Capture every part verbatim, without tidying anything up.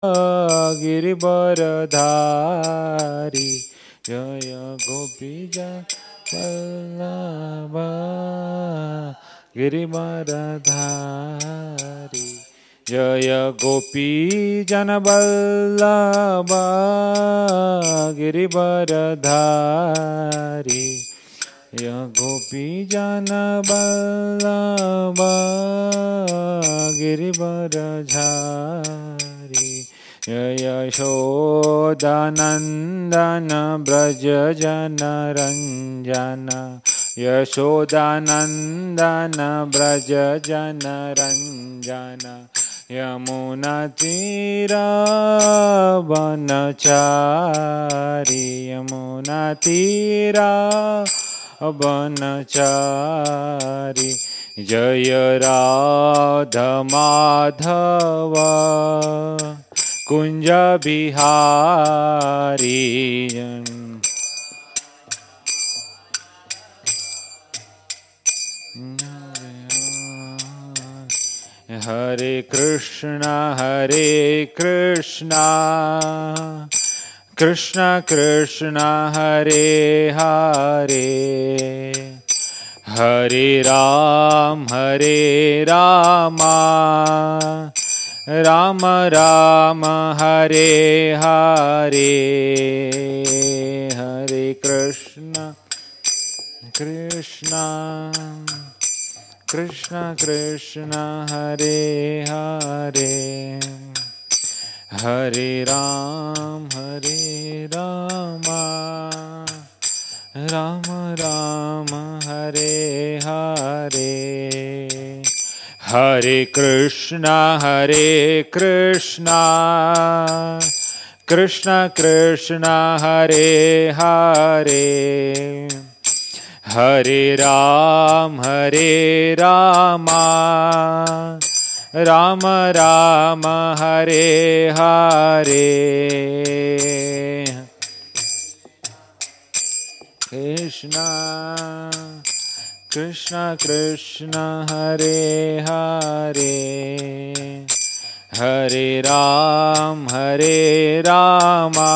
गिरिवरधारी जय गोपीजन वल्लभ गिरिवरधारी जय गोपीजन वल्लभ गिरिवरधारी य गोपीजन वल्लभ गिरिवरधारी जय यशोदानन्दन व्रज जनरञ्जन यशोदानन्दन व्रज जनरञ्जन यमुनातीरावनचारी यमुनातीरा वनचारी जय राधा माधव कुंज बिहारी हरे कृष्णा हरे कृष्णा कृष्णा कृष्णा हरे हरे हरे राम हरे रामा राम राम हरे हरे हरे कृष्णा कृष्णा कृष्णा कृष्णा हरे हरे हरे राम हरे रामा राम राम हरे हरे हरे कृष्णा हरे कृष्णा कृष्णा कृष्णा हरे हरे हरे राम हरे रामा राम राम हरे हरे कृष्णा कृष्णा कृष्णा हरे हरे हरे राम हरे रामा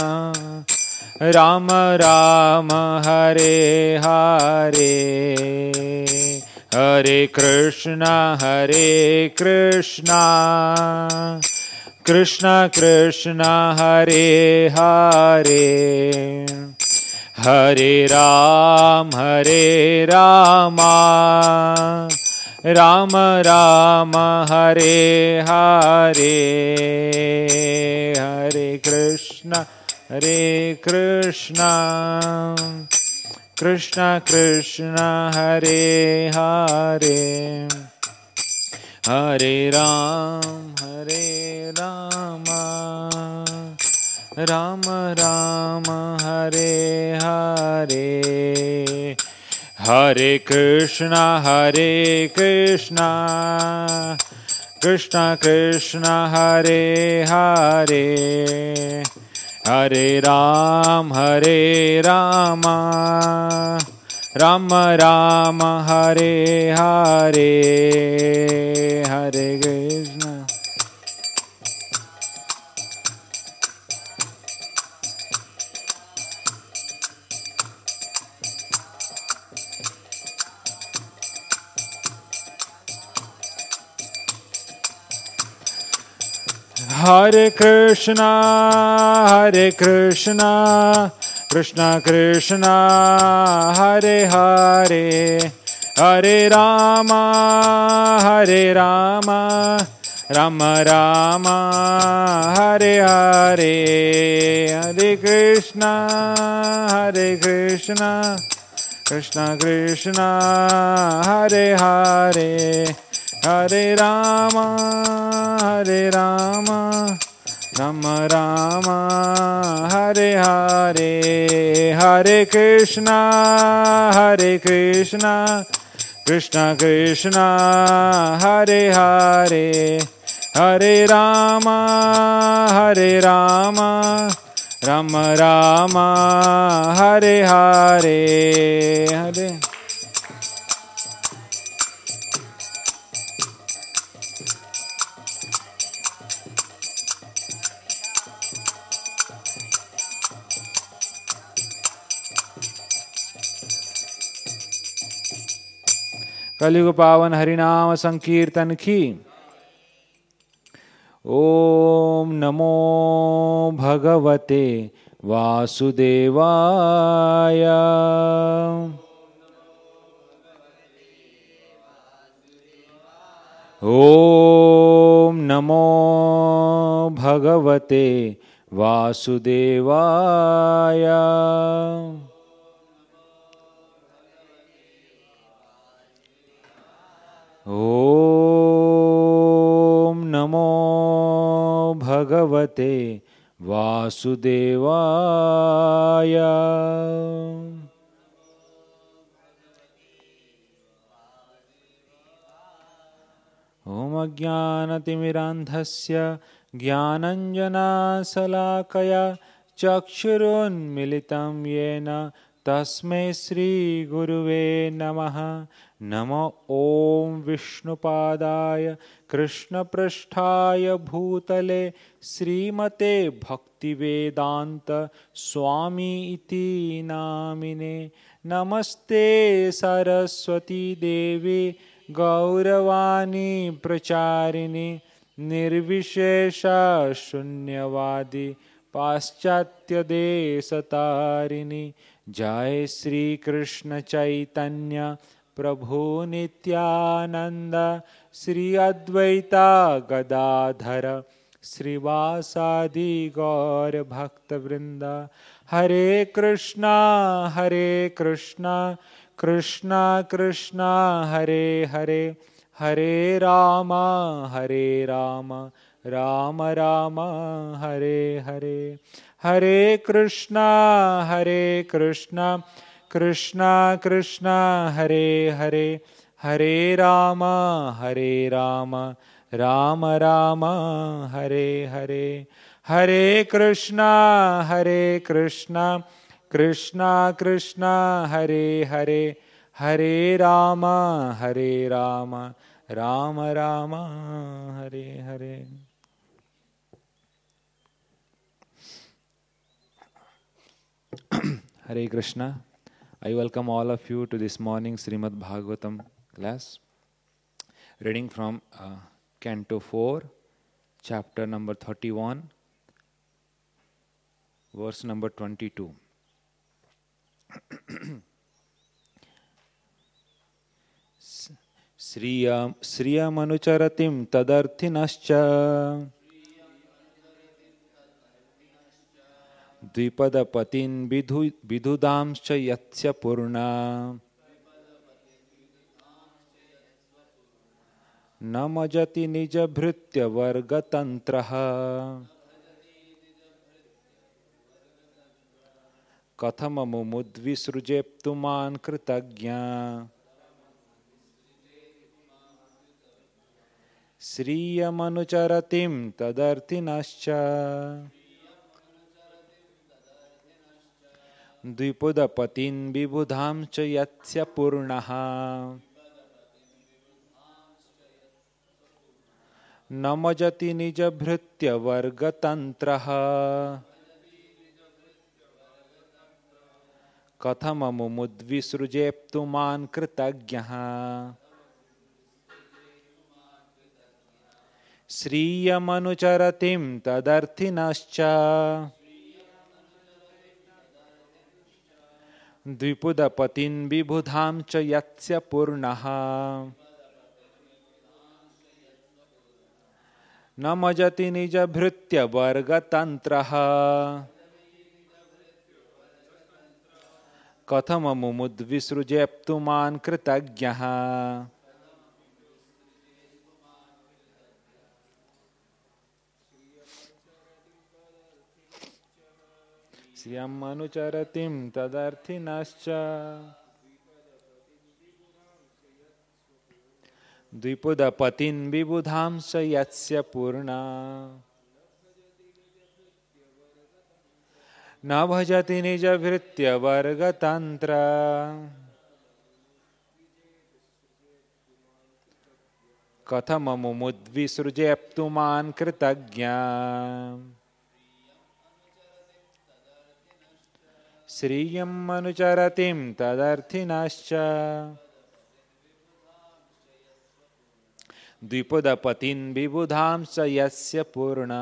राम राम हरे हरे हरे कृष्णा हरे कृष्णा कृष्णा कृष्णा हरे हरे हरे राम हरे रामा राम राम हरे हरे हरे कृष्णा हरे कृष्णा कृष्णा कृष्णा हरे हरे हरे राम हरे रामा राम राम हरे हरे हरे कृष्णा हरे कृष्णा कृष्णा कृष्णा हरे हरे हरे राम हरे रामा राम राम हरे हरे हरे कृष्णा हरे कृष्णा हरे कृष्णा कृष्णा कृष्णा हरे हरे हरे रामा हरे रामा राम राम हरे हरे हरे कृष्णा हरे कृष्णा कृष्णा कृष्णा हरे हरे हरे रामा हरे रामा राम राम हरे हरे हरे कृष्णा हरे कृष्णा कृष्णा कृष्णा हरे हरे हरे रामा हरे रामा राम राम हरे हरे हरे कलयुग पावन हरिनाम संकीर्तन की। ओम नमो भगवते वासुदेवाय। ओम नमो भगवते वासुदेवाय। ओम नमो भगवते वासुदेवाय। ओम अज्ञानतिमिरान्धस्य ज्ञानञ्जनशलाकया चक्षुरुन्मिलितं येन तस्मै श्रीगुरुवे नमः। नमो ॐ विष्णुपादाय कृष्णपृष्ठाय भूतले श्रीमते भक्तिवेदान्त स्वामी इति नामिने। नमस्ते सरस्वती देवी गौरवाणी प्रचारिणी निर्विशेष शून्यवादी पाश्चात्य देशतारिणी। जय श्री कृष्ण चैतन्य प्रभु नित्यानंद श्री अद्वैता गदाधर श्रीवासादि गौर भक्तवृंद। हरे कृष्णा हरे कृष्णा कृष्णा कृष्णा हरे हरे हरे राम हरे राम राम राम हरे हरे। हरे कृष्णा हरे कृष्णा कृष्णा कृष्णा हरे हरे हरे राम हरे राम राम राम हरे हरे। हरे कृष्णा हरे कृष्णा कृष्णा कृष्णा हरे हरे हरे राम हरे Ram Ram Ram Hare Hare. Hare Krishna. I welcome all of you to this morning Srimad Bhagavatam class. Reading from uh, Canto four, chapter number thirty-one, verse number twenty-two. Sriyam Sriyamanucharatim tadarthinascha द्विपदपतिन् Vidhu विदुदांश्च यस्य पूर्णा न मजति निजभृत्यवर्गतन्त्रः कथममुमुद्विसृजेप्तुमान् कृतज्ञा श्रियमनुचरतिं तदर्थिनश्च द्विपदपतिन् विबुधां च यस्य पूर्णः न मजति निजभृत्यवर्गतन्त्रः कथममुमुद्विसृजेप्तुमान् कृतज्ञः श्रियमनुचरतिं तदर्थिनश्च द्विपदपतिन् विबुधां च यस्य पूर्णः न मजति निजभृत्यवर्गतन्त्रः कथममुमुद्विसृजेप्तुमान् कृतज्ञः श्रियमनुचरतिं तदर्थिनश्च द्विपदपतिन् विबुधां च यस्य पूर्णा न भजति निजभृत्यवर्गतन्त्र कथममुमुद्विसृजेप्तुमान् कृतज्ञा श्रियम् अनुचरतिं तदर्थिनश्च द्विपदपतिं विबुधां च यस्य पूर्णा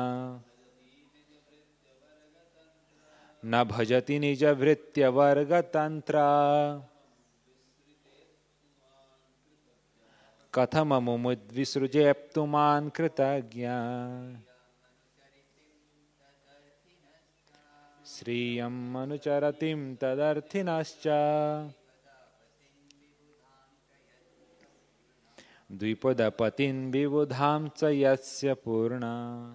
न भजति निजभृत्यवर्गतन्त्रा कथममुमुद्विसृजेप्तुमान् कृतज्ञा श्रियम् अनुचरतिं तदर्थिनश्च द्विपदपतिं विबुधां च यस्य पूर्णा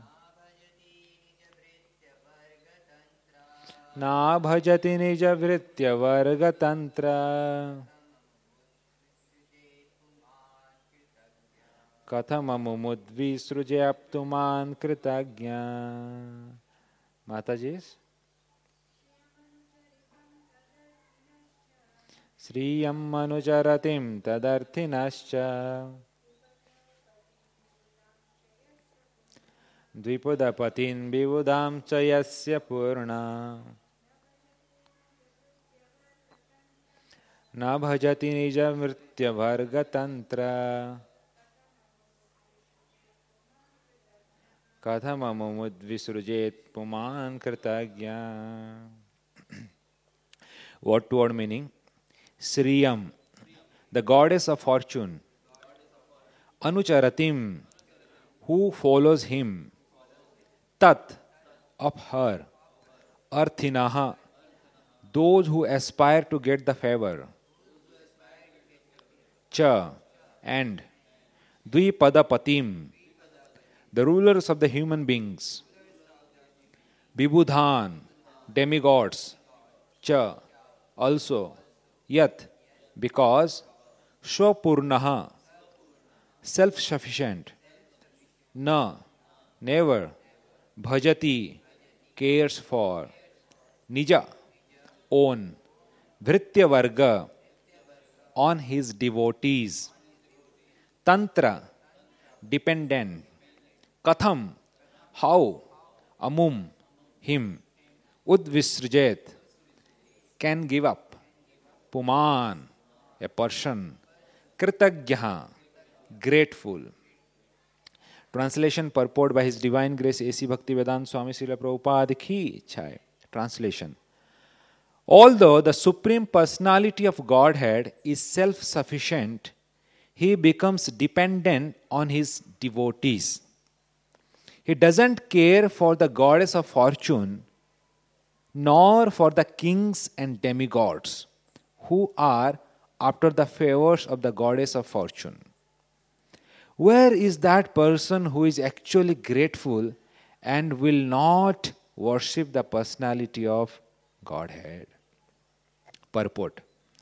न भजति निजभृत्यवर्गतन्त्रा कथममुमुद्विसृजेप्तुमान् Kritagya. Mataji, Sriyam Manujaratim Tadarthinascha Dvipudapatin Vivudam Chayasya Purna Na Bhajati Nija Mritya Vargatantra Kathamamumudvisrujet Puman Kritagya. Word to word meaning. Sriyam, the goddess of fortune. Anucharatim, who follows him. Tat, of her. Arthinaha, those who aspire to get the favor. Cha, and. Dvipadapatim, the rulers of the human beings. Vibudhan, demigods. Cha, also. Yat, because. Swapurnaha, self-sufficient. Na, never. Bhajati, cares for. Nija, own. Vritya Varga, on his devotees. Tantra, dependent. Katham, how. Amum, him. Udvisrujet, can give up. Puman, a person. Kritagyaha, grateful. Translation purport by His Divine Grace A C Bhaktivedanta Swami Srila Prabhupada Ki Jai. Translation. Although the Supreme Personality of Godhead is self-sufficient, he becomes dependent on his devotees. He doesn't care for the goddess of fortune, nor for the kings and demigods, who are after the favors of the goddess of fortune. Where is that person who is actually grateful and will not worship the personality of Godhead? Purport.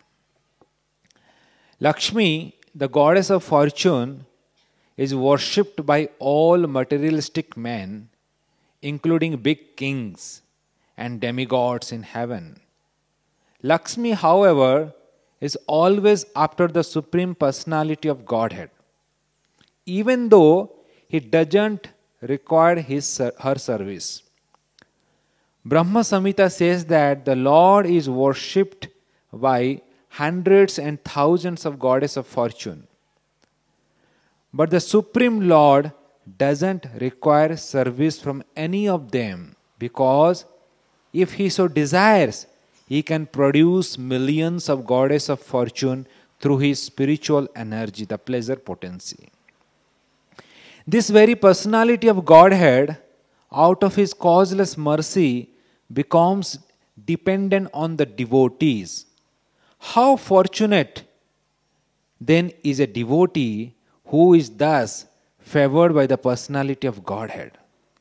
Lakshmi, the goddess of fortune, is worshipped by all materialistic men, including big kings and demigods in heaven. Lakshmi, however, is always after the Supreme Personality of Godhead, even though he doesn't require his, her service. Brahma Samhita says that the Lord is worshipped by hundreds and thousands of goddesses of fortune. But the Supreme Lord doesn't require service from any of them, because if he so desires, he can produce millions of goddesses of fortune through his spiritual energy, the pleasure potency. This very personality of Godhead, out of his causeless mercy, becomes dependent on the devotees. How fortunate then is a devotee who is thus favored by the personality of Godhead.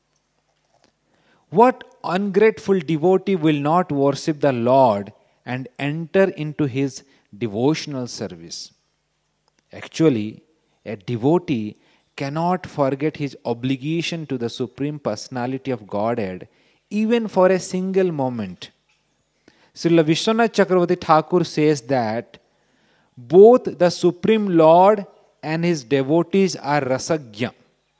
What ungrateful devotee will not worship the Lord and enter into his devotional service? Actually, a devotee cannot forget his obligation to the Supreme Personality of Godhead even for a single moment. Srila Vishwanath Chakravarti Thakur says that both the Supreme Lord and his devotees are rasagya,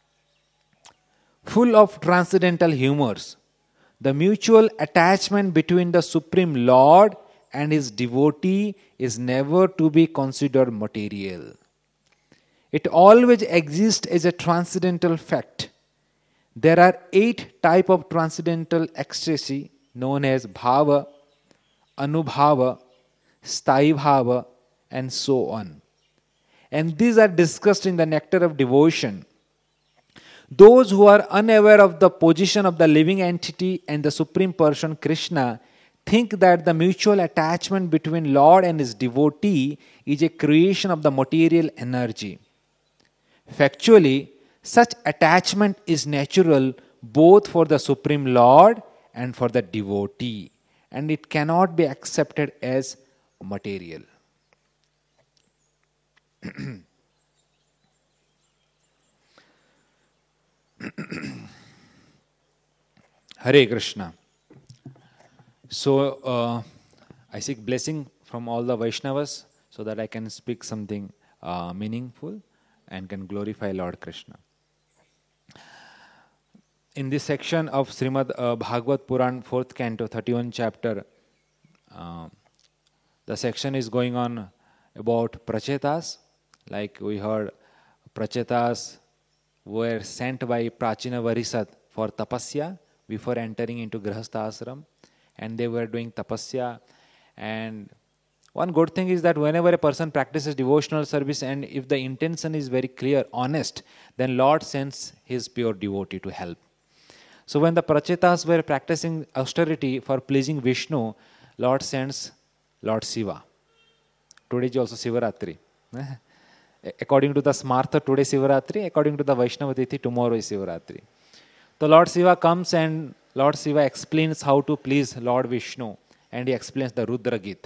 full of transcendental humors. The mutual attachment between the Supreme Lord and his devotee is never to be considered material. It always exists as a transcendental fact. There are eight types of transcendental ecstasy known as bhava, anubhava, sthayi bhava, and so on. And these are discussed in the Nectar of Devotion. Those who are unaware of the position of the living entity and the Supreme Person Krishna think that the mutual attachment between Lord and his devotee is a creation of the material energy. Factually, such attachment is natural both for the Supreme Lord and for the devotee, and it cannot be accepted as material. Hare Krishna. So, uh, I seek blessing from all the Vaishnavas so that I can speak something uh, meaningful and can glorify Lord Krishna. In this section of Srimad uh, Bhagavad Puran, fourth canto, thirty-first chapter, uh, the section is going on about Prachetas. Like we heard, Prachetas were sent by Prachina Varisat for tapasya before entering into Grihastha ashram, and they were doing tapasya. And one good thing is that whenever a person practices devotional service, and if the intention is very clear, honest, then Lord sends his pure devotee to help. So when the Prachetas were practicing austerity for pleasing Vishnu, Lord sends Lord Shiva. Today is also Sivaratri. According to the Smartha, today Sivaratri. According to the Vaishnava Tithi, tomorrow is Sivaratri. So Lord Shiva comes and Lord Shiva explains how to please Lord Vishnu, and he explains the Rudra Gita.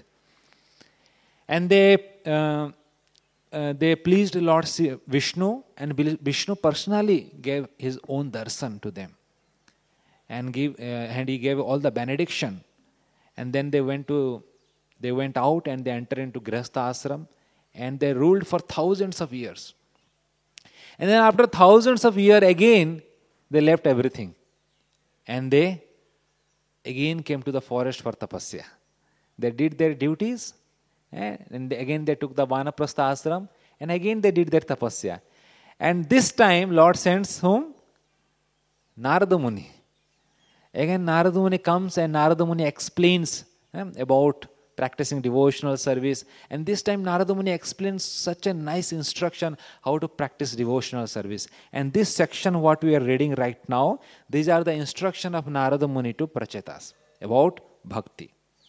And they uh, uh, they pleased Lord Vishnu, and Vishnu personally gave his own darshan to them, and give uh, and he gave all the benediction. And then they went to they went out and they entered into Grihastha ashram, and they ruled for thousands of years. And then after thousands of years again, they left everything, and they again came to the forest for tapasya. They did their duties, and again they took the Vanaprastha ashram, and again they did their tapasya. And this time Lord sends whom? Narada Muni. Again Narada Muni comes, and Narada Muni explains eh, about practicing devotional service. And this time Narada Muni explains such a nice instruction how to practice devotional service. And this section what we are reading right now, these are the instruction of Narada Muni to Prachetas about bhakti.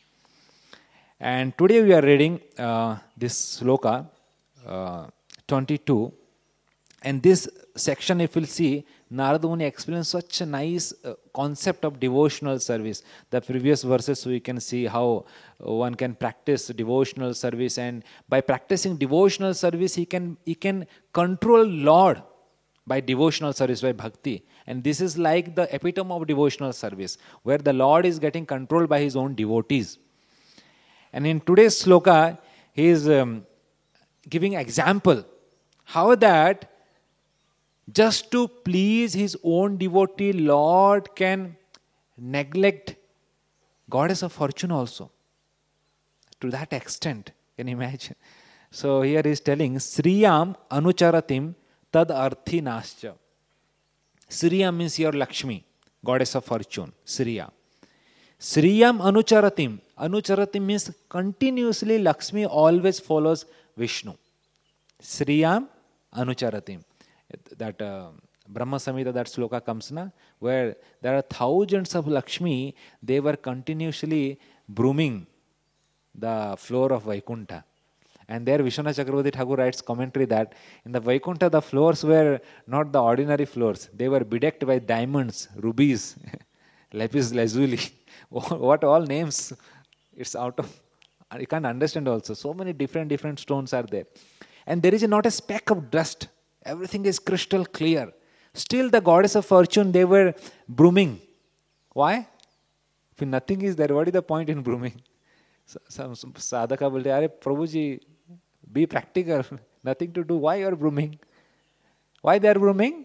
And today we are reading uh, this sloka uh, twenty-two. And this section, if you'll see, Narada Muni explains such a nice uh, concept of devotional service. The previous verses we can see how one can practice devotional service, and by practicing devotional service he can he can control Lord by devotional service, by bhakti. And this is like the epitome of devotional service, where the Lord is getting controlled by his own devotees. And in today's sloka, he is um, giving example how that just to please his own devotee, Lord can neglect goddess of fortune also. To that extent, can you imagine? So here he is telling, Sriyam anucharatim tad arthi nascha. Sriyam means your Lakshmi, goddess of fortune, Sriya. Sriyam anucharatim. Anucharatim means continuously Lakshmi always follows Vishnu. Sriyam anucharatim. That uh, Brahma Samhita, that sloka comes na, where there are thousands of Lakshmi, they were continuously brooming the floor of Vaikuntha. And there Vishwanath Chakravarti Thakur writes commentary that in the Vaikuntha the floors were not the ordinary floors, they were bedecked by diamonds, rubies, lapis lazuli, what all names, it's out of, you can't understand also. So many different different stones are there. And there is not a speck of dust. Everything is crystal clear. Still the goddess of fortune, they were brooming. Why? If nothing is there, what is the point in brooming? Some, some sadhaka will say, Are Prabhuji, be practical. Nothing to do. Why you are brooming? Why they are brooming?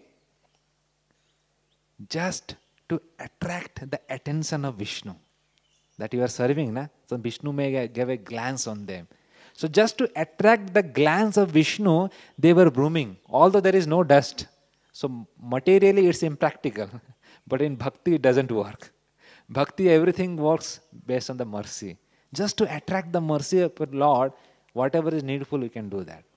Just to attract the attention of Vishnu. That you are serving, na? So Vishnu may give a glance on them. So just to attract the glance of Vishnu, they were brooming, although there is no dust. So materially it's impractical, but in bhakti it doesn't work. Bhakti, everything works based on the mercy. Just to attract the mercy of the Lord, whatever is needful, we can do that.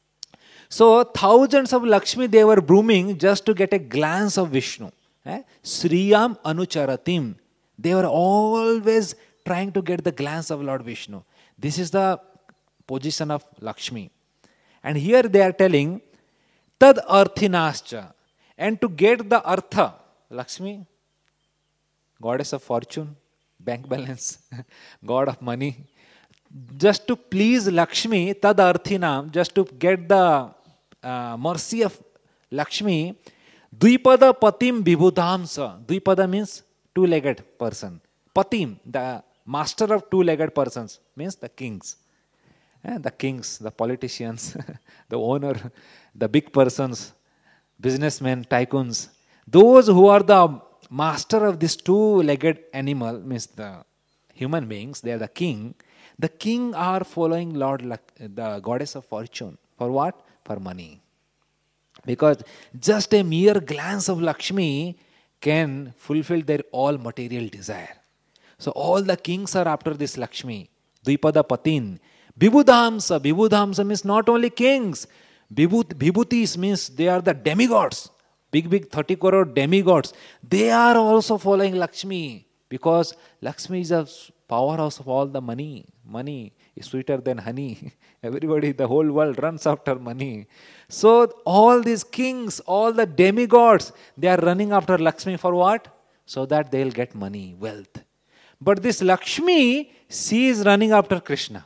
So thousands of Lakshmi, they were brooming just to get a glance of Vishnu. Eh? Sriyam Anucharatim. They were always trying to get the glance of Lord Vishnu. This is the position of Lakshmi. And here they are telling, Tad Arthinascha. And to get the Artha, Lakshmi, goddess of fortune, bank balance, god of money. Just to please Lakshmi, Tad Arthinam, just to get the uh, mercy of Lakshmi, Dvipada Patim Vibhudhamsa. Dvipada means two-legged person. Patim, the master of two-legged persons, means the kings. Eh, the kings, the politicians, the owner, the big persons, businessmen, tycoons. Those who are the master of this two-legged animal, means the human beings, they are the king. The king are following Lord, the goddess of fortune. For what? For money. Because just a mere glance of Lakshmi can fulfill their all material desire. So all the kings are after this Lakshmi. Dvipada Patin. Vibhudhamsa. Vibhudhamsa means not only kings. Vibhutis means they are the demigods. Big, big thirty crore demigods. They are also following Lakshmi. Because Lakshmi is a powerhouse of all the money. Money is sweeter than honey. Everybody, the whole world runs after money. So all these kings, all the demigods, they are running after Lakshmi for what? So that they will get money, wealth. But this Lakshmi, she is running after Krishna.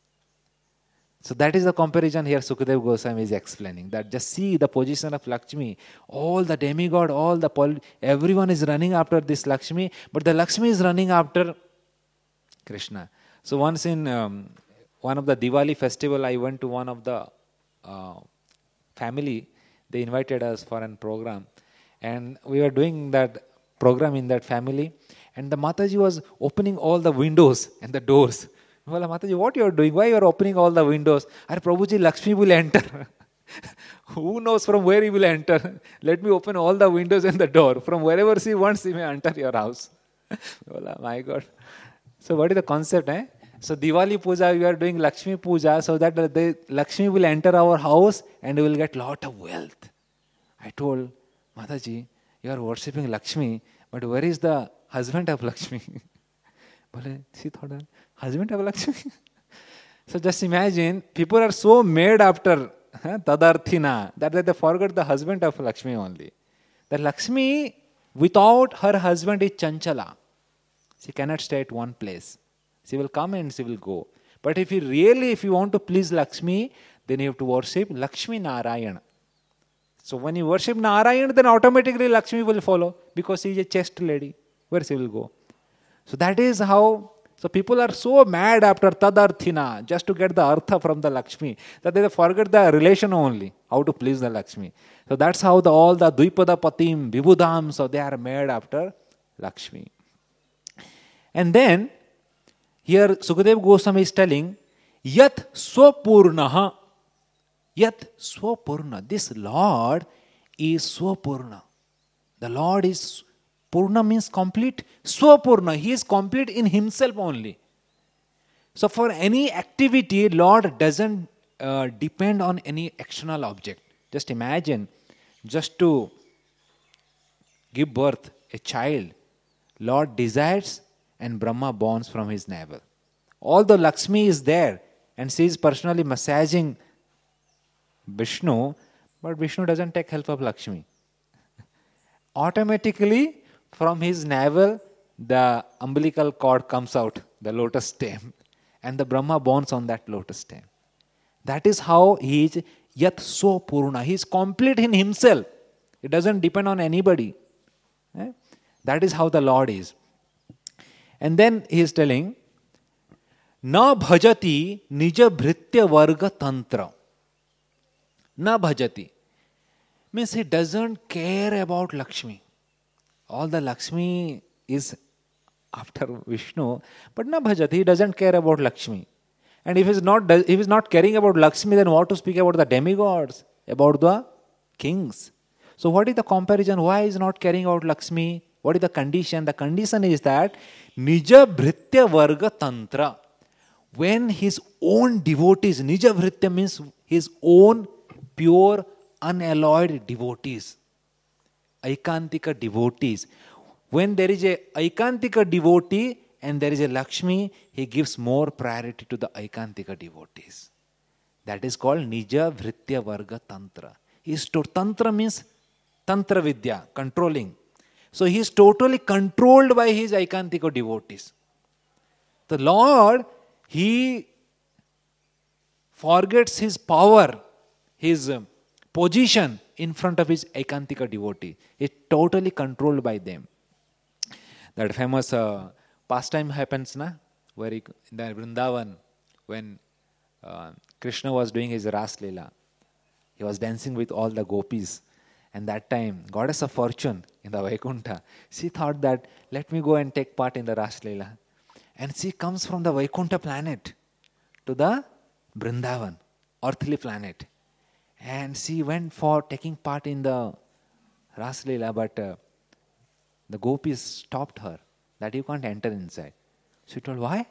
So that is the comparison here Sukadeva Goswami is explaining. That just see the position of Lakshmi. All the demigod, all the pol- everyone is running after this Lakshmi, but the Lakshmi is running after Krishna. So once in um, one of the Diwali festival, I went to one of the uh, family. They invited us for a program, and we were doing that program in that family. And the Mataji was opening all the windows and the doors. Well, Mataji, what you are doing? Why you are opening all the windows? Are Prabhuji, Lakshmi will enter. Who knows from where he will enter? Let me open all the windows and the door. From wherever she wants, he may enter your house. Well, my God. So what is the concept? Eh? So Diwali Puja, we are doing Lakshmi Puja so that the Lakshmi will enter our house and we will get lot of wealth. I told Mataji, you are worshipping Lakshmi, but where is the husband of Lakshmi? She thought, husband of Lakshmi? So just imagine, people are so mad after huh, Tadarthina that they forgot the husband of Lakshmi only. The Lakshmi, without her husband, is Chanchala. She cannot stay at one place. She will come and she will go. But if you really, if you want to please Lakshmi, then you have to worship Lakshmi Narayana. So when you worship Narayana, then automatically Lakshmi will follow because she is a chaste lady. Where she will go? So that is how, so people are so mad after Tadarthina, just to get the Artha from the Lakshmi, that they forget the relation only, how to please the Lakshmi. So that's how the, all the Dvipada Patim, Vibhudham, so they are mad after Lakshmi. And then, here Sukadeva Goswami is telling, Yat Swapurnaha. Yat Swapurna. This Lord is Swapurna. The Lord is, Purna means complete. Swapurna. He is complete in himself only. So for any activity, Lord doesn't uh, depend on any external object. Just imagine, just to give birth a child, Lord desires and Brahma borns from his navel. Although Lakshmi is there and she is personally massaging Vishnu, but Vishnu doesn't take help of Lakshmi. Automatically from his navel the umbilical cord comes out, the lotus stem, and the Brahma borns on that lotus stem. That is how he is Yat So Purna. He is complete in himself. It doesn't depend on anybody. Eh? That is how the Lord is. And then he is telling, Na bhajati nija bhritya varga tantra. Na bhajati. Means he doesn't care about Lakshmi. All the Lakshmi is after Vishnu, but na bhajati, he doesn't care about Lakshmi. And if he's not if he's not caring about Lakshmi, then what to speak about the demigods, about the kings? So what is the comparison? Why is not caring about Lakshmi? What is the condition? The condition is that Nija Bhritya Varga Tantra. When his own devotees, Nija Bhritya means his own pure, unalloyed devotees, Aikantika devotees. When there is a Aikantika devotee and there is a Lakshmi, he gives more priority to the Aikantika devotees. That is called Nija Bhritya Varga Tantra. His to- Tantra means Tantra Vidya, controlling. So he is totally controlled by his Aikantika devotees. The Lord, he forgets his power, his um, position in front of his Aikantika devotee. He is totally controlled by them. That famous uh, pastime happens, na? Where he, in the Vrindavan, when uh, Krishna was doing his Ras Leela, he was dancing with all the gopis. And that time, goddess of fortune in the Vaikuntha, she thought that, let me go and take part in the Ras Leela. And she comes from the Vaikuntha planet to the Vrindavan, earthly planet. And she went for taking part in the Ras Leela, but uh, the gopis stopped her, that you can't enter inside. She told, why?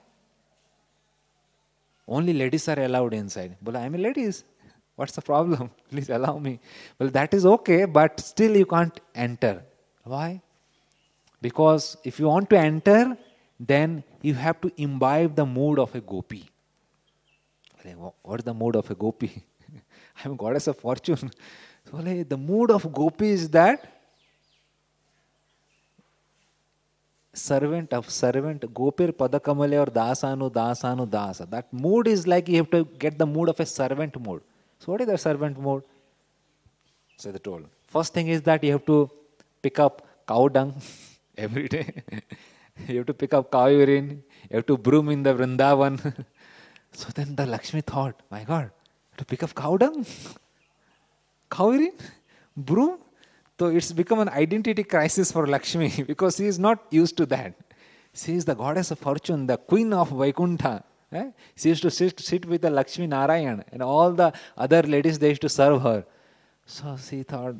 Only ladies are allowed inside. Well, I'm a ladies. What's the problem? Please allow me. Well, that is okay, but still you can't enter. Why? Because if you want to enter, then you have to imbibe the mood of a gopi. What is the mood of a gopi? I'm a goddess of fortune. So the mood of gopi is that servant of servant, gopir padakamale or dasanu dasanu dasa. That mood is like you have to get the mood of a servant mood. So what is the servant mode? So they told. First thing is that you have to pick up cow dung every day. You have to pick up cow urine. You have to broom in the Vrindavan. So then the Lakshmi thought, my God, to pick up cow dung? Cow urine? Broom? So it's become an identity crisis for Lakshmi because she is not used to that. She is the goddess of fortune, the queen of Vaikuntha. Eh? She used to sit, sit with the Lakshmi Narayan and all the other ladies, they used to serve her. So she thought,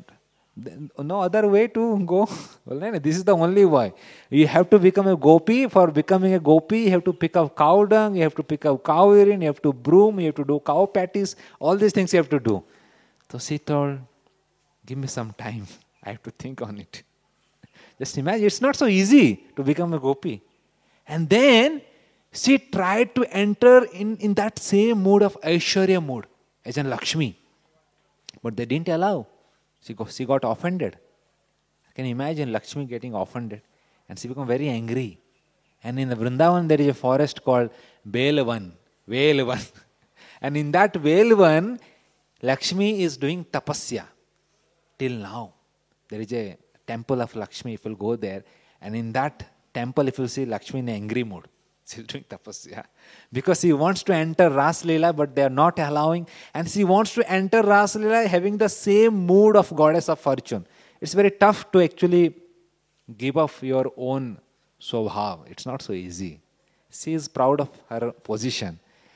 no other way to go. Well, no, no, this is the only way. You have to become a gopi. For becoming a gopi, you have to pick up cow dung, you have to pick up cow urine, you have to broom, you have to do cow patties. All these things you have to do. So she told, give me some time. I have to think on it. Just imagine, it's not so easy to become a gopi. And then she tried to enter in, in that same mood of Aishwarya mood, as in Lakshmi. But they didn't allow. She got, she got offended. Can you imagine Lakshmi getting offended? And she became very angry. And in the Vrindavan there is a forest called Belvan. Velvan. And in that Velvan, Lakshmi is doing tapasya. Till now. There is a temple of Lakshmi, if you'll go there. And in that temple, if you see Lakshmi in an angry mood. She's doing tapasya. Because she wants to enter Ras Leela, but they are not allowing. And she wants to enter Ras Leela having the same mood of goddess of fortune. It's very tough to actually give up your own swabhav. It's not so easy. She is proud of her position.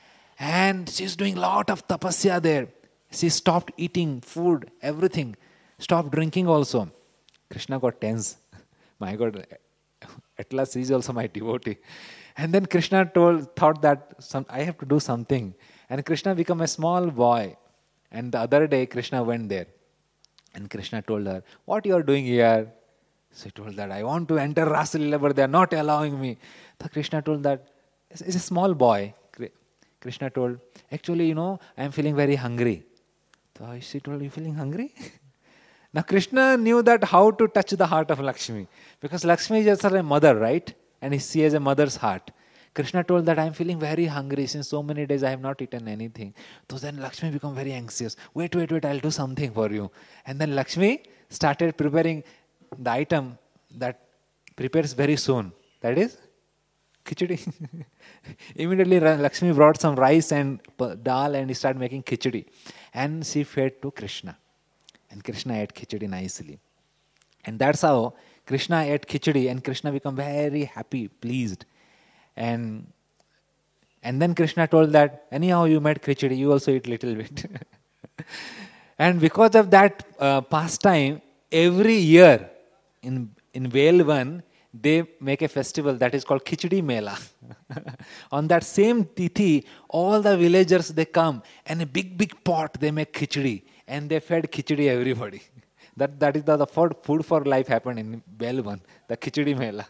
And she's doing a lot of tapasya there. She stopped eating food, everything. Stopped drinking also. Krishna got tense. My God, at last he is also my devotee. And then Krishna told, thought that some, I have to do something. And Krishna became a small boy. And the other day Krishna went there. And Krishna told her, what you are doing here? She told that, I want to enter Rasa Leela, but they are not allowing me. So Krishna told that, it's a small boy. Krishna told, actually, you know, I am feeling very hungry. So she told, you feeling hungry? Now Krishna knew that how to touch the heart of Lakshmi. Because Lakshmi is just a mother, right? And she has a mother's heart. Krishna told that I am feeling very hungry. Since so many days I have not eaten anything. So then Lakshmi became very anxious. Wait, wait, wait, I'll do something for you. And then Lakshmi started preparing the item that prepares very soon. That is khichdi. Immediately Lakshmi brought some rice and dal and he started making khichdi. And she fed to Krishna. And Krishna ate khichdi nicely. And that's how Krishna ate khichdi and Krishna became very happy, pleased. And And then Krishna told that, anyhow you made khichdi, you also eat little bit. And because of that uh, pastime, every year in in Velvan, they make a festival that is called Khichdi Mela. On that same tithi, all the villagers they come and a big big pot they make khichdi and they fed khichdi everybody. that that is the, the food, food for life happened in Velvan, the Khichdi Mela.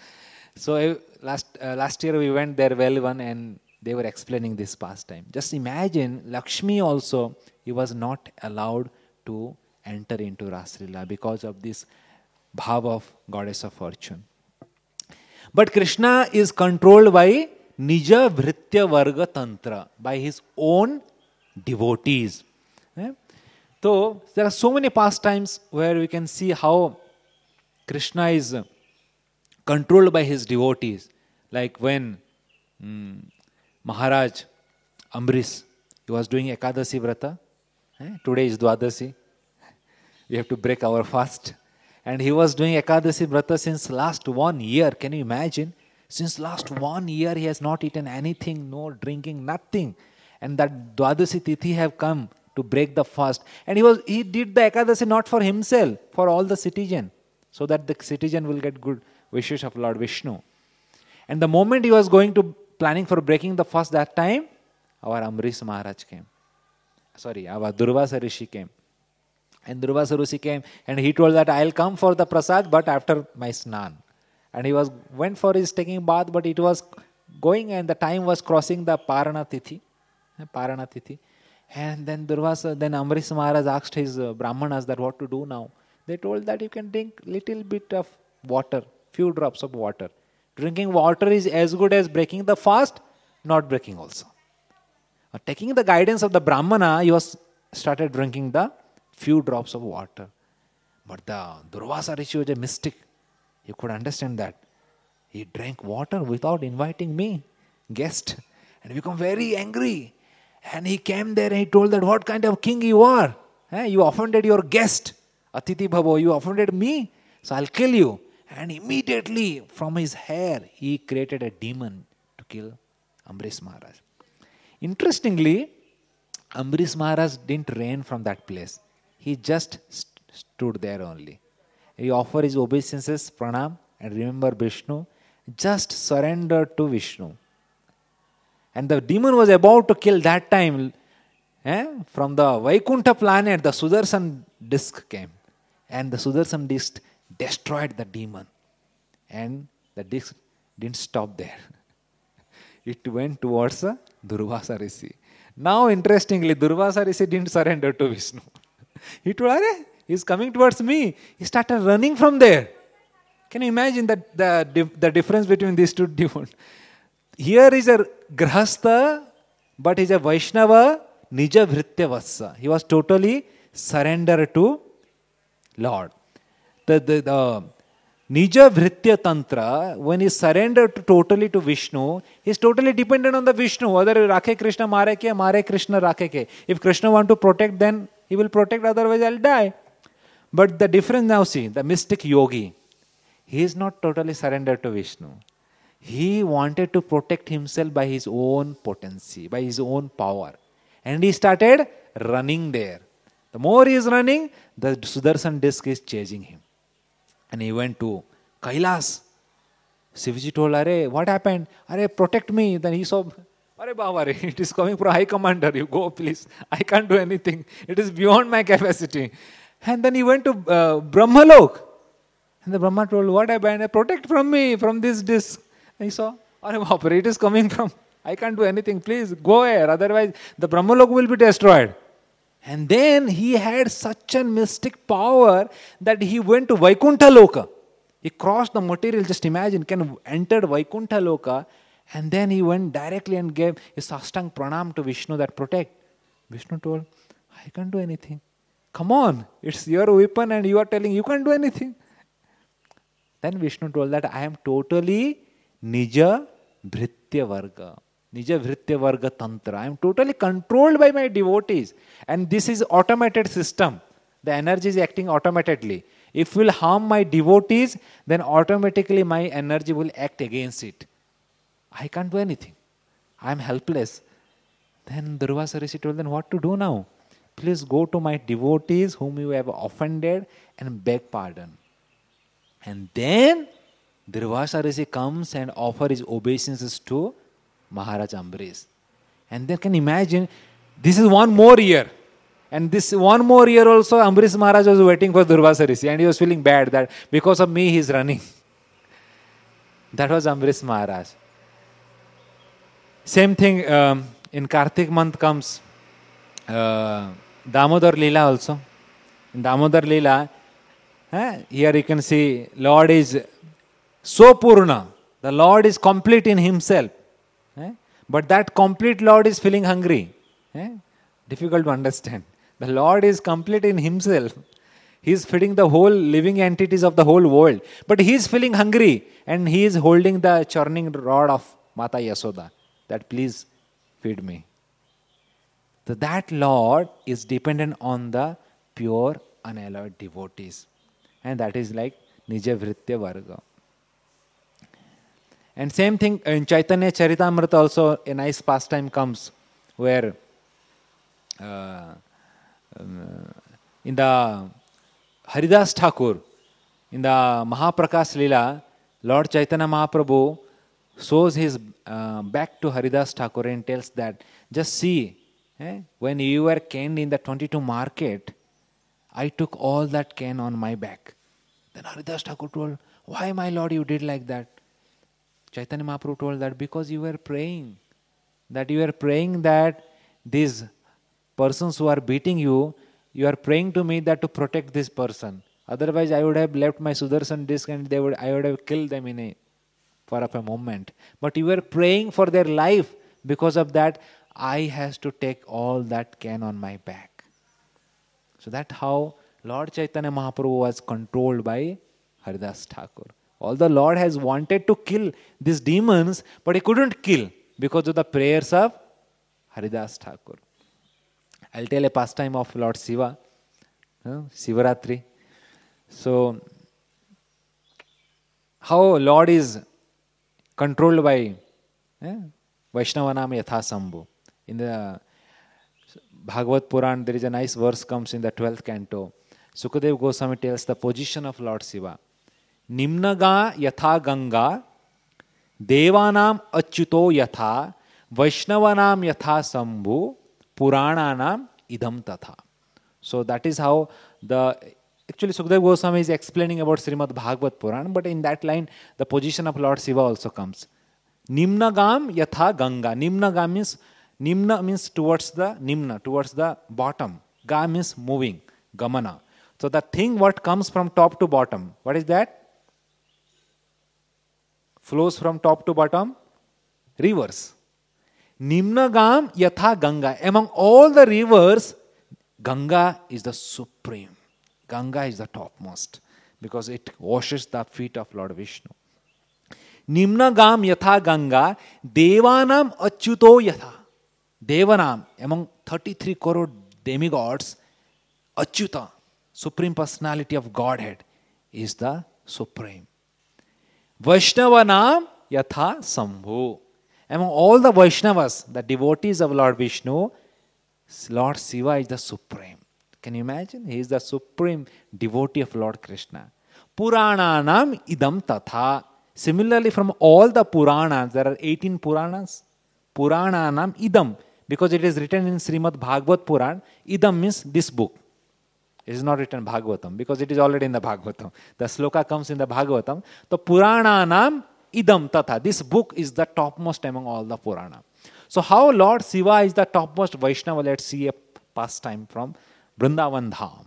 So uh, last uh, last year we went there Velvan and they were explaining this pastime. Just imagine Lakshmi also, he was not allowed to enter into Raslila because of this bhav of goddess of fortune. But Krishna is controlled by Nija Vritya Varga Tantra, by his own devotees. Eh? So there are so many pastimes where we can see how Krishna is controlled by his devotees. Like when mm, Maharaj Ambrish, he was doing Ekadasi Vrata. Eh? Today is Dwadasi. We have to break our fast. And he was doing Ekadasi Vrata since last one year. Can you imagine? Since last one year he has not eaten anything, no drinking, nothing. And that Dwadasi Tithi have come to break the fast. And he was he did the Ekadasi not for himself, for all the citizen. So that the citizen will get good wishes of Lord Vishnu. And the moment he was going to planning for breaking the fast, that time our Ambrish Maharaj came. Sorry, our Durvasa Rishi came. And Durvasa Rishi came and he told that I'll come for the prasad but after my snan. And he was went for his taking bath, but it was going and the time was crossing the Parana Tithi. Parana Tithi. And then Durvasa, then Ambrish Maharaj asked his uh, Brahmanas that what to do now. They told that you can drink little bit of water, few drops of water. Drinking water is as good as breaking the fast, not breaking also. Uh, taking the guidance of the Brahmana, he was started drinking the few drops of water. But the Durvasa Rishi was a mystic. He could understand that. He drank water without inviting me, guest, and become very angry. And he came there and he told that what kind of king you are. Eh? You offended your guest. Atiti Bhavo, you offended me. So I'll kill you. And immediately from his hair, he created a demon to kill Ambrish Maharaj. Interestingly, Ambrish Maharaj didn't reign from that place. He just st- stood there only. He offered his obeisances, pranam, and remember Vishnu. Just surrendered to Vishnu. And the demon was about to kill that time. Eh? From the Vaikuntha planet, the Sudarshan disc came. And the Sudarshan disc destroyed the demon. And the disc didn't stop there. It went towards the Durvasa Rishi. Now, interestingly, Durvasa Rishi didn't surrender to Vishnu. He told, Arey, he's coming towards me. He started running from there. Can you imagine that the, the difference between these two demons? Here is a Grahastha, but he's a Vaishnava, Nija Vritya Vassa. He was totally surrendered to Lord. The, the, the Nija Vritya Tantra, when he surrendered to, totally to Vishnu, he is totally dependent on the Vishnu. Whether Rakhe Krishna Mare ke, Mare Krishna Rakhe ke. If Krishna want to protect, then he will protect, otherwise I'll die. But the difference now, see, the mystic yogi, he is not totally surrendered to Vishnu. He wanted to protect himself by his own potency, by his own power. And he started running there. The more he is running, the Sudarshan disc is chasing him. And he went to Kailas. Shivji told, Arey, what happened? Arey, protect me. Then he saw, Arey Baba, it is coming from High Commander. You go, please. I can't do anything. It is beyond my capacity. And then he went to uh, Brahmalok. And the Brahma told, what happened? Protect from me, from this disc. And he saw, Arey Baba, it is coming from, I can't do anything. Please go here. Otherwise, the Brahmalok will be destroyed. And then he had such a mystic power that he went to Vaikuntha Loka. He crossed the material, just imagine, can entered Vaikuntha Loka, and then he went directly and gave his Sastang Pranam to Vishnu that protect. Vishnu told, I can't do anything. Come on, it's your weapon and you are telling you can't do anything. Then Vishnu told that I am totally Nija Bhritya Varga. Nija Vritya Varga Tantra. I am totally controlled by my devotees. And this is automated system. The energy is acting automatically. If it will harm my devotees, then automatically my energy will act against it. I can't do anything. I am helpless. Then Durvasa Rishi told them, what to do now? Please go to my devotees whom you have offended and beg pardon. And then Durvasa Rishi comes and offers his obeisances to Maharaj Ambarish. And then can imagine, this is one more year. And this one more year also, Ambarish Maharaj was waiting for Durvasa Rishi. And he was feeling bad that because of me he is running. That was Ambarish Maharaj. Same thing um, in Kartik month comes uh, Damodar Leela also. In Damodar Leela, eh, here you can see Lord is so Purna. The Lord is complete in himself. Eh? But that complete Lord is feeling hungry. Eh? Difficult to understand. The Lord is complete in himself. He is feeding the whole living entities of the whole world. But he is feeling hungry and he is holding the churning rod of Mata Yasoda. That please feed me. So that Lord is dependent on the pure, unalloyed devotees. And that is like Nija Vritya Varga. And same thing in Chaitanya Charitamrita also a nice pastime comes where uh, um, in the Haridas Thakur, in the Mahaprakash Leela, Lord Chaitanya Mahaprabhu shows his uh, back to Haridas Thakur and tells that, just see, eh, when you were caned in the twenty-two market, I took all that cane on my back. Then Haridas Thakur told, why my Lord you did like that? Chaitanya Mahaprabhu told that because you were praying. That you were praying that these persons who are beating you, you are praying to me that to protect this person. Otherwise I would have left my Sudarshan disc and they would I would have killed them in a for a moment. But you were praying for their life. Because of that, I has to take all that cane on my back. So that's how Lord Chaitanya Mahaprabhu was controlled by Haridas Thakur. Although Lord has wanted to kill these demons, but he couldn't kill because of the prayers of Haridas Thakur. I'll tell a pastime of Lord Shiva, uh, Shivaratri. So, how Lord is controlled by eh, Vaishnavanam Yatha Sambhu. In the Bhagavad Puran, there is a nice verse comes in the twelfth canto. Sukadev Goswami tells the position of Lord Shiva. Nimnaga Yatha Ganga, Devanam Achyuto Yatha, Vaishnavanam Yatha Sambhu, Purananam Idam Tatha. So that is how the actually Sukadeva Goswami is explaining about Srimad Bhagavad Puran, but in that line the position of Lord Shiva also comes. Nimnagam Yatha Ganga. Nimnagam means Nimna means towards the Nimna, towards the bottom. Ga means moving, Gamana. So the thing what comes from top to bottom, what is that? Flows from top to bottom? Rivers. Nimnagam Yatha Ganga. Among all the rivers, Ganga is the supreme. Ganga is the topmost because it washes the feet of Lord Vishnu. Nimnagam Yatha Ganga, Devanam Achyuto Yatha. Devanam, among thirty-three crore demigods, Achyuta, Supreme Personality of Godhead, is the supreme. Vaishnavanam Yatha Sambhu. Among all the Vaishnavas, the devotees of Lord Vishnu, Lord Shiva is the supreme. Can you imagine? He is the supreme devotee of Lord Krishna. Purananam idam tatha. Similarly, from all the Puranas, there are eighteen Puranas. Purananam idam. Because it is written in Srimad Bhagavad Puran, idam means this book. It is not written Bhagavatam because it is already in the Bhagavatam. The sloka comes in the Bhagavatam. So Purananam idam tatha. This book is the topmost among all the Purana. So how Lord Shiva is the topmost Vaishnava? Let's see a pastime from Vrindavan Dham.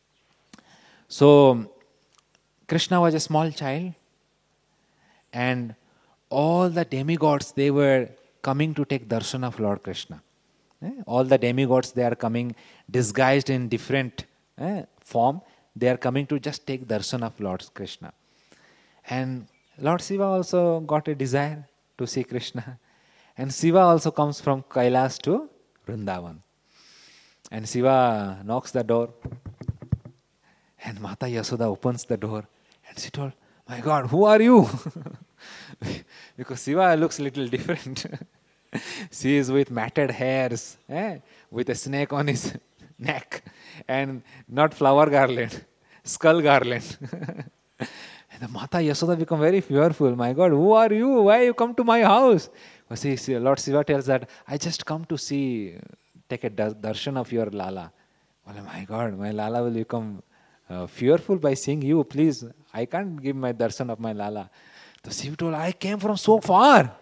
So Krishna was a small child and all the demigods, they were coming to take darshan of Lord Krishna. Eh? All the demigods, they are coming disguised in different eh, form. They are coming to just take darshan of Lord Krishna. And Lord Shiva also got a desire to see Krishna. And Shiva also comes from Kailas to Vrindavan. And Shiva knocks the door. And Mata Yasoda opens the door. And she told, my God, who are you? Because Shiva looks a little different. She is with matted hairs, eh? With a snake on his neck, and not flower garland, skull garland. And the Mata Yasoda become very fearful. My God, who are you? Why you come to my house? But see, see, Lord Shiva tells that, I just come to see, take a dar- darshan of your Lala. Well, my God, my Lala will become uh, fearful by seeing you. Please, I can't give my darshan of my Lala. So Shiva told, I came from so far.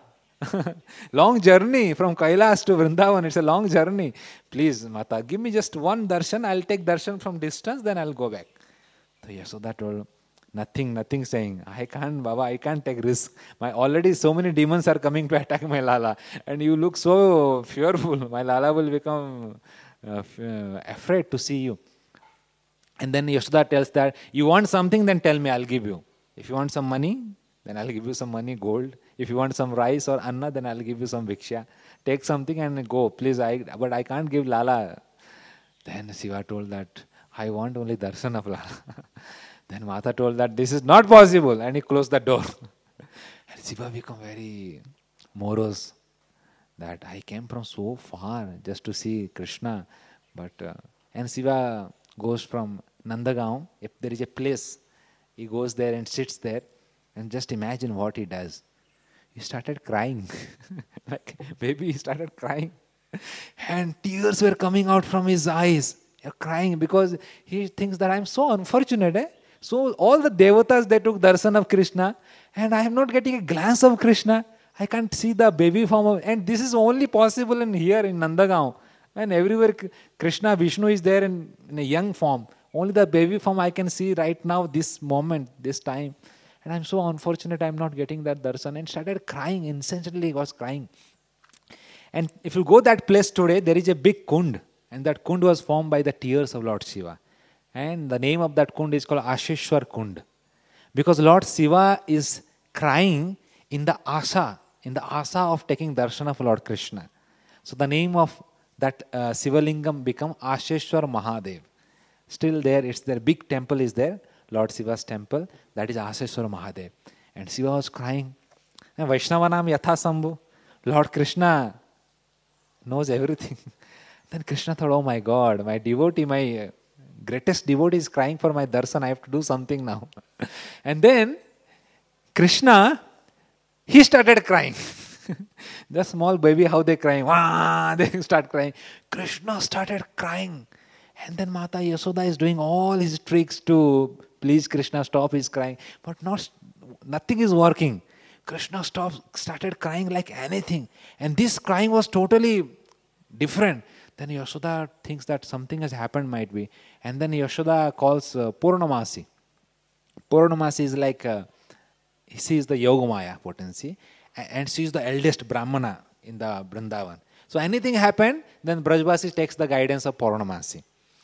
Long journey from Kailas to Vrindavan. It's a long journey. Please, Mata, give me just one darshan. I'll take darshan from distance, then I'll go back. So Yasoda told, nothing, nothing saying. I can't, Baba, I can't take risk. My already so many demons are coming to attack my Lala. And you look so fearful. My Lala will become uh, f- uh, afraid to see you. And then Yashoda tells that, you want something, then tell me, I'll give you. If you want some money, then I'll give you some money, gold. If you want some rice or anna, then I'll give you some viksha. Take something and go, please. I But I can't give Lala. Then Shiva told that, I want only darshan of Lala. Then Mata told that this is not possible, and he closed the door. And Shiva became very morose that I came from so far just to see Krishna. But uh, and Shiva goes from Nandagaon. If there is a place, he goes there and sits there, and just imagine what he does. He started crying, like baby. He started crying, and tears were coming out from his eyes. He crying because he thinks that I'm so unfortunate. Eh? So all the devatas, they took darshan of Krishna, and I am not getting a glance of Krishna. I can't see the baby form of, and this is only possible in here in Nandagaon. And everywhere K- Krishna, Vishnu is there in, in a young form. Only the baby form I can see right now, this moment, this time. And I'm so unfortunate I'm not getting that darshan. And started crying, incessantly he was crying. And if you go that place today, there is a big kund. And that kund was formed by the tears of Lord Shiva. And the name of that kund is called Asheshwar Kund. Because Lord Shiva is crying in the asa, in the asa of taking darshan of Lord Krishna. So the name of that uh, Sivalingam become Asheshwar Mahadev. Still there, it's there, big temple is there, Lord Shiva's temple, that is Asheshwar Mahadev. And Shiva was crying. And Vaishnavanam Yatha Sambhu, Lord Krishna knows everything. Then Krishna thought, oh my God, my devotee, my uh, greatest devotee is crying for my darshan. I have to do something now. And then Krishna, he started crying. The small baby, how they crying. Wah, they start crying. Krishna started crying. And then Mata Yasoda is doing all his tricks to please Krishna, stop his crying. But not, nothing is working. Krishna stopped, started crying like anything. And this crying was totally different. Then Yashoda thinks that something has happened, might be. And then Yashoda calls uh, Purnamasi. Purnamasi is like, uh, she is the Yogamaya potency. a- And she is the eldest Brahmana in the Vrindavan. So anything happened, then Brajbasi takes the guidance of Purnamasi.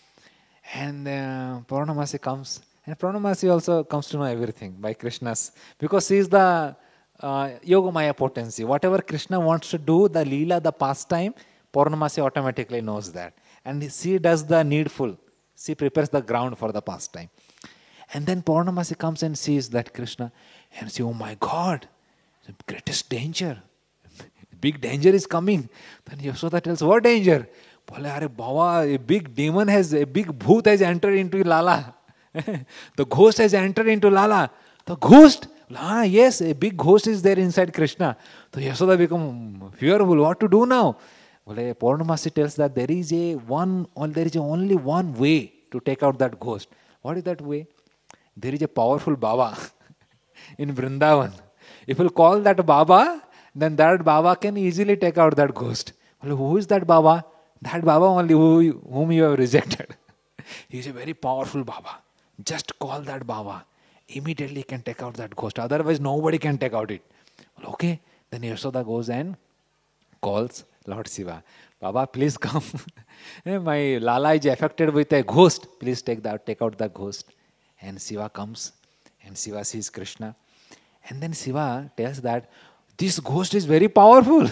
And uh, Purnamasi comes. And Purnamasi also comes to know everything by Krishna's. Because she is the uh, Yogamaya potency. Whatever Krishna wants to do, the Leela, the pastime, Purnamasi automatically knows that. And she does the needful. She prepares the ground for the pastime. And then Purnamasi comes and sees that Krishna. And she, oh my God, the greatest danger. Big danger is coming. Then Yashoda tells, what danger? Bole, Are Baba, a big demon has, a big bhoot has entered into Lala. The ghost has entered into Lala. The ghost? Ah, yes, a big ghost is there inside Krishna. So Yashoda become fearful. What to do now? Bole, Purnamasi tells that there is a one, there is only one way to take out that ghost. What is that way? There is a powerful Baba in Vrindavan. If you call that Baba, then that Baba can easily take out that ghost. Well, who is that Baba? That Baba only who, whom you have rejected. He is a very powerful Baba. Just call that Baba. Immediately can take out that ghost. Otherwise, nobody can take out it. Well, okay. Then Yashoda goes and calls Lord Shiva. Baba, please come. My Lala is affected with a ghost. Please take that, take out the ghost. And Shiva comes. And Shiva sees Krishna. And then Shiva tells that this ghost is very powerful.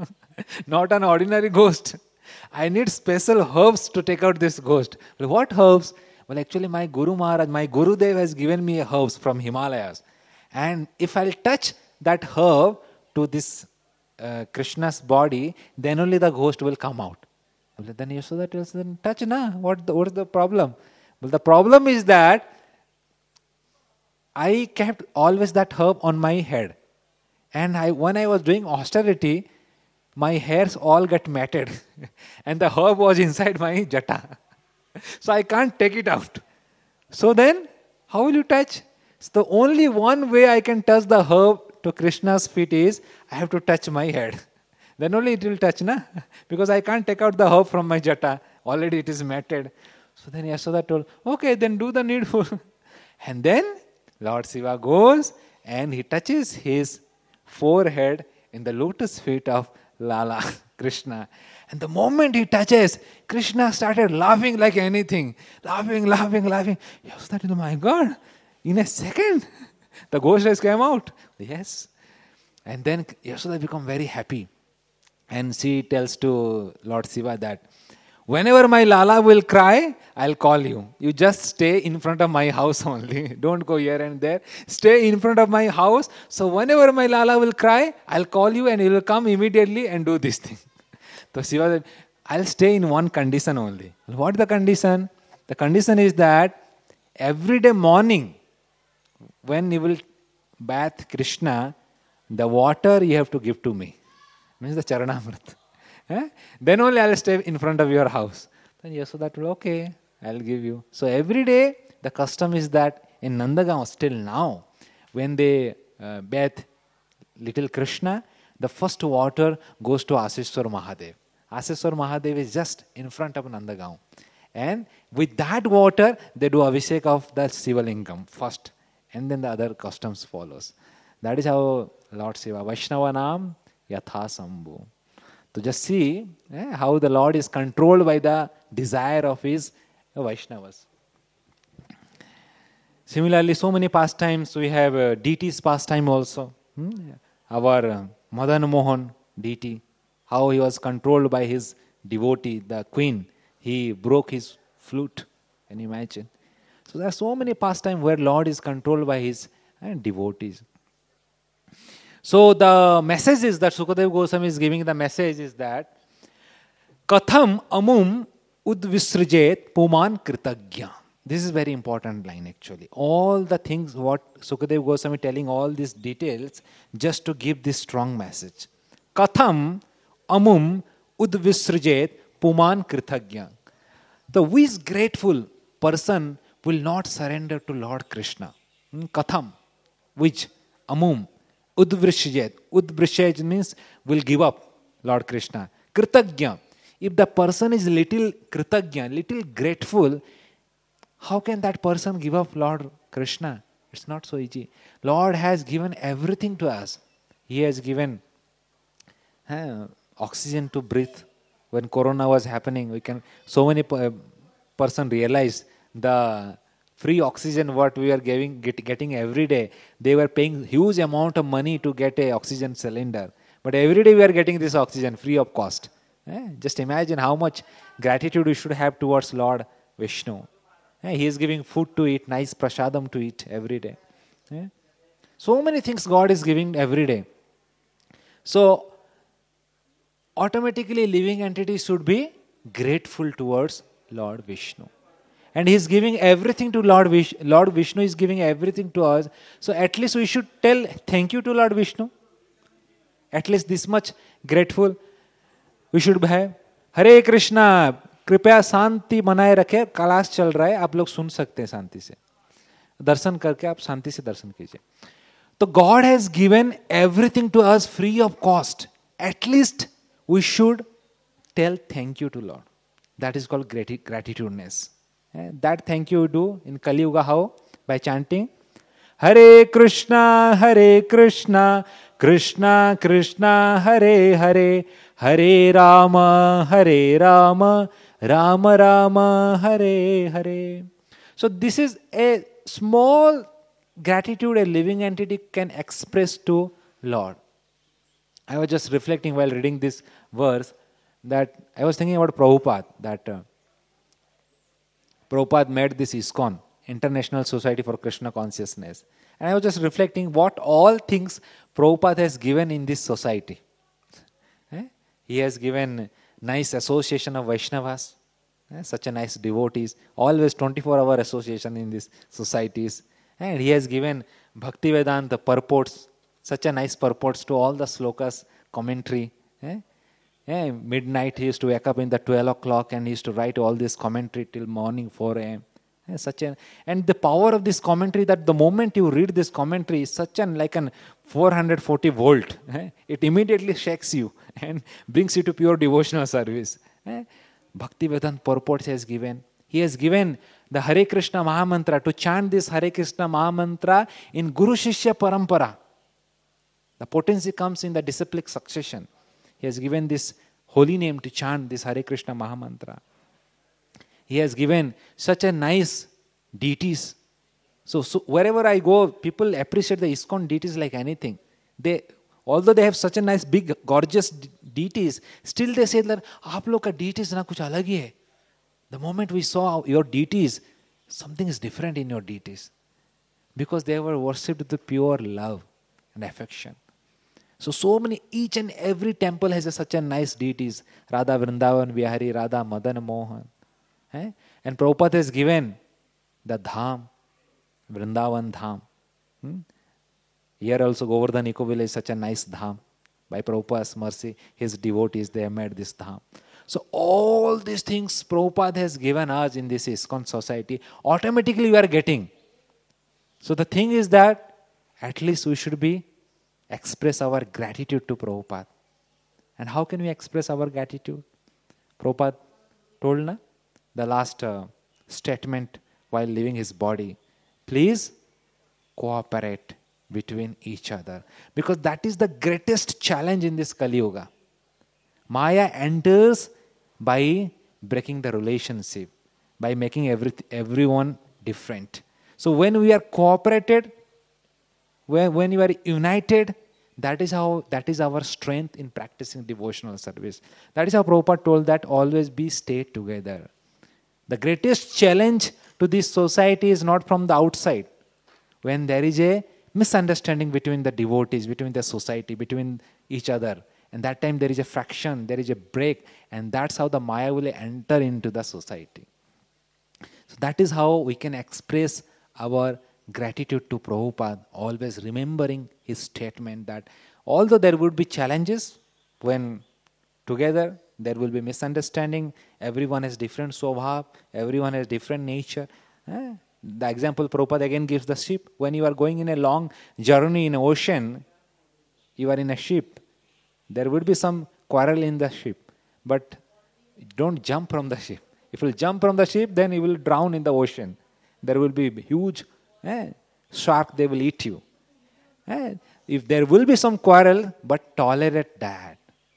Not an ordinary ghost. I need special herbs to take out this ghost. Well, what herbs? Well, actually, my Guru Maharaj, my Gurudev has given me herbs from Himalayas. And if I'll touch that herb to this uh, Krishna's body, then only the ghost will come out. Then Yashoda tells them, touch na, what, the, what is the problem? Well, the problem is that I kept always that herb on my head. And I, when I was doing austerity, my hairs all get matted. And the herb was inside my jata. So I can't take it out. So then, how will you touch? So the only one way I can touch the herb to Krishna's feet is, I have to touch my head. Then only it will touch, na? Because I can't take out the herb from my jata. Already it is matted. So then Yashoda told, okay, then do the needful. And then Lord Shiva goes and he touches his forehead in the lotus feet of Lala, Krishna. And the moment he touches, Krishna started laughing like anything. Laughing, laughing, laughing. Yashoda told, my God, in a second, the ghost eyes came out. Yes. And then Yashoda became very happy. And she tells to Lord Shiva that, whenever my Lala will cry, I'll call you. You just stay in front of my house only. Don't go here and there. Stay in front of my house. So whenever my Lala will cry, I'll call you and you will come immediately and do this thing. So Shiva said, I'll stay in one condition only. What is the condition? The condition is that every day morning, when you will bath Krishna, the water you have to give to me. Means the Charanamrit. Eh? Then only I'll stay in front of your house. Then Yashoda told, okay, I'll give you. So every day, the custom is that in Nandagaon, still now, when they uh, bathe little Krishna, the first water goes to Aseshwar Mahadev. Aseshwar Mahadev is just in front of Nandagaon. And with that water, they do Abhishek of the Shivalingam first. And then the other customs follows. That is how Lord Shiva, Vaishnava Nam Yatha Sambhu. To just see eh, how the Lord is controlled by the desire of his Vaishnavas. Similarly, so many pastimes, we have uh, deities pastime also. Hmm? Our uh, Madan Mohan deity, how he was controlled by his devotee, the queen. He broke his flute. Can you imagine? So there are so many pastimes where Lord is controlled by his uh, devotees. So the message is that Sukadeva Goswami is giving the message is that Katham amum udvisrijet puman kritagya. This is very important line actually. All the things what Sukadeva Goswami telling all these details just to give this strong message. Katham amum udvisrijet puman kritagya. The who is grateful person will not surrender to Lord Krishna. Katham, which amum. Udvrishjet. Udvrishjet means will give up Lord Krishna. Kritagya. If the person is little kritagya, little grateful, how can that person give up Lord Krishna? It's not so easy. Lord has given everything to us. He has given uh, oxygen to breathe. When Corona was happening, we can so many uh, person realized the free oxygen what we are giving, get, getting every day. They were paying huge amount of money to get a oxygen cylinder. But every day we are getting this oxygen free of cost. Eh? Just imagine how much gratitude we should have towards Lord Vishnu. Eh? He is giving food to eat, nice prasadam to eat every day. Eh? So many things God is giving every day. So automatically living entity should be grateful towards Lord Vishnu. And he is giving everything to Lord Vishnu. Lord Vishnu is giving everything to us. So at least we should tell thank you to Lord Vishnu. At least this much grateful we should have. Hare Krishna. कृपया शांति बनाए रखे. Class चल रहा है, आप लोग सुन सकते हैं शांति से. दर्शन करके आप शांति से दर्शन कीजिए. तो God has given everything to us free of cost. At least we should tell thank you to Lord. That is called grati- gratitudiness. That thank you do in Kali Yuga how? By chanting Hare Krishna, Hare Krishna, Krishna Krishna, Hare Hare, Hare Rama, Hare Rama, Rama Rama, Hare Hare. So this is a small gratitude a living entity can express to Lord. I was just reflecting while reading this verse that I was thinking about Prabhupada, that uh, Prabhupada made this ISKCON, International Society for Krishna Consciousness. And I was just reflecting what all things Prabhupada has given in this society. He has given nice association of Vaishnavas, eh, such a nice devotees, always twenty-four hour association in these societies. And he has given Bhakti Vedanta purports, such a nice purports to all the slokas, commentary. Eh? Eh, midnight he used to wake up in the twelve o'clock and he used to write all this commentary till morning four a m. Eh, such a, and the power of this commentary, that the moment you read this commentary is such an like an four hundred forty volt. Eh? It immediately shakes you and brings you to pure devotional service. Eh? Bhakti Vedanta purports he has given. He has given the Hare Krishna Mahamantra, to chant this Hare Krishna Mahamantra in Guru Shishya Parampara. The potency comes in the disciplic succession. He has given this holy name to chant this Hare Krishna Mahamantra. He has given such a nice deities. So, so wherever I go, people appreciate the ISKCON deities like anything. They, although they have such a nice, big, gorgeous deities, still they say that, "Aap log ka deities na kuch alag hi hai." The moment we saw your deities, something is different in your deities. Because they were worshipped with pure love and affection. So, so many, each and every temple has a, such a nice deities. Radha Vrindavan Vihari, Radha Madan Mohan. Eh? And Prabhupada has given the Dham, Vrindavan Dham. Hmm? Here also Govardhan Eco Village is such a nice Dham. By Prabhupada's mercy, his devotees, they have made this Dham. So all these things Prabhupada has given us in this ISKCON society, automatically we are getting. So the thing is that at least we should be express our gratitude to Prabhupada. And how can we express our gratitude? Prabhupada told na, the last uh, statement while leaving his body, please cooperate between each other. Because that is the greatest challenge in this Kali Yuga. Maya enters by breaking the relationship, by making every, everyone different. So when we are cooperated, when, when you are united, that is how, that is our strength in practicing devotional service. That is how Prabhupada told that always be stay together. The greatest challenge to this society is not from the outside. When there is a misunderstanding between the devotees, between the society, between each other, and that time there is a fraction, there is a break, and that's how the Maya will enter into the society. So that is how we can express our gratitude to Prabhupada, always remembering his statement that although there would be challenges, when together there will be misunderstanding, everyone has different swabhav, everyone has different nature. Eh? The example Prabhupada again gives the ship. When you are going in a long journey in an ocean, you are in a ship. There would be some quarrel in the ship, but don't jump from the ship. If you jump from the ship, then you will drown in the ocean. There will be huge eh, shark, they will eat you. Eh, if there will be some quarrel, but tolerate that.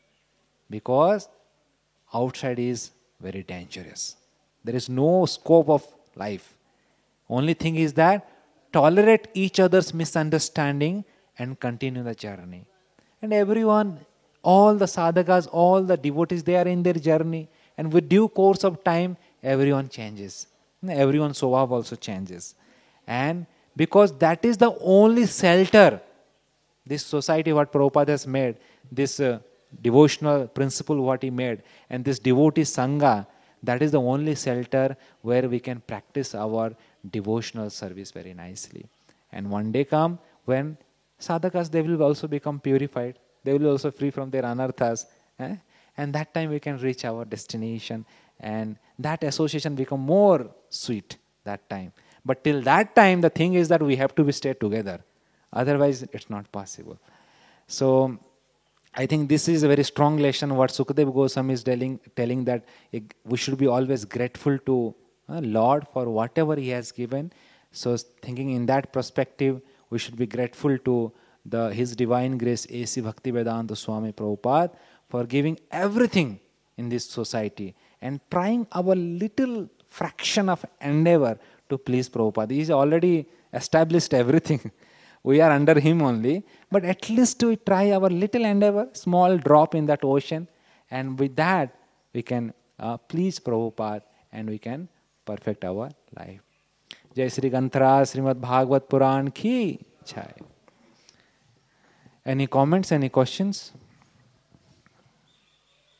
Because outside is very dangerous. There is no scope of life. Only thing is that tolerate each other's misunderstanding and continue the journey. And everyone, all the sadhakas, all the devotees, they are in their journey. And with due course of time, everyone changes. Everyone's swabhav also changes. And because that is the only shelter, this society what Prabhupada has made, this uh, devotional principle what he made, and this devotee sangha, that is the only shelter where we can practice our devotional service very nicely. And one day come when sadhakas, they will also become purified. They will also free from their anarthas. Eh? And that time we can reach our destination. And that association become more sweet that time. But till that time, the thing is that we have to be stay together. Otherwise, it's not possible. So, I think this is a very strong lesson what Sukadeva Goswami is telling, telling that we should be always grateful to uh, Lord for whatever He has given. So, thinking in that perspective, we should be grateful to the His Divine Grace, A C Bhaktivedanta Swami Prabhupada, for giving everything in this society and trying our little fraction of endeavor to please Prabhupada. He has already established everything. We are under him only. But at least we try our little endeavor, small drop in that ocean. And with that, we can uh, please Prabhupada and we can perfect our life. Jai Sri Ganthara Srimad Bhagavad Puran ki jai. Any comments, any questions?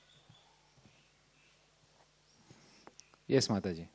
Yes, Mataji.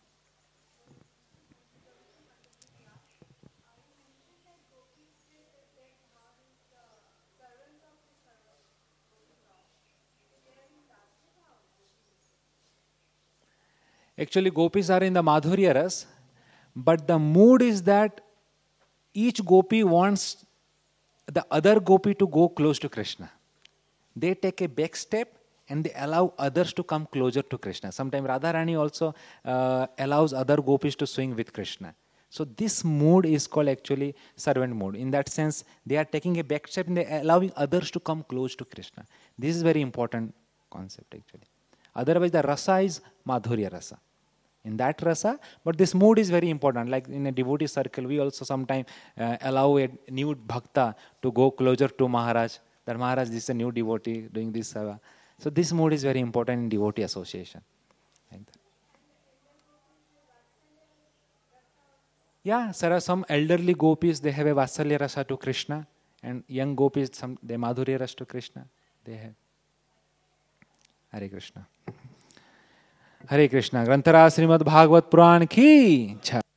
Actually, gopis are in the Madhurya Ras, but the mood is that each gopi wants the other gopi to go close to Krishna. They take a back step and they allow others to come closer to Krishna. Sometimes Radharani also uh, allows other gopis to swing with Krishna. So this mood is called actually servant mood. In that sense, they are taking a back step and they are allowing others to come close to Krishna. This is very important concept actually. Otherwise, the rasa is Madhurya rasa. In that rasa, but this mood is very important. Like in a devotee circle, we also sometimes uh, allow a new bhakta to go closer to Maharaj. That Maharaj, this is a new devotee doing this seva. So this mood is very important in devotee association. Like that. Yeah, there are some elderly gopis, they have a Vatsalya rasa to Krishna, and young gopis, some they Madhurya rasa to Krishna. They have. Hare Krishna. हरे कृष्णा ग्रंथराज श्रीमद् भागवत पुराण की जय।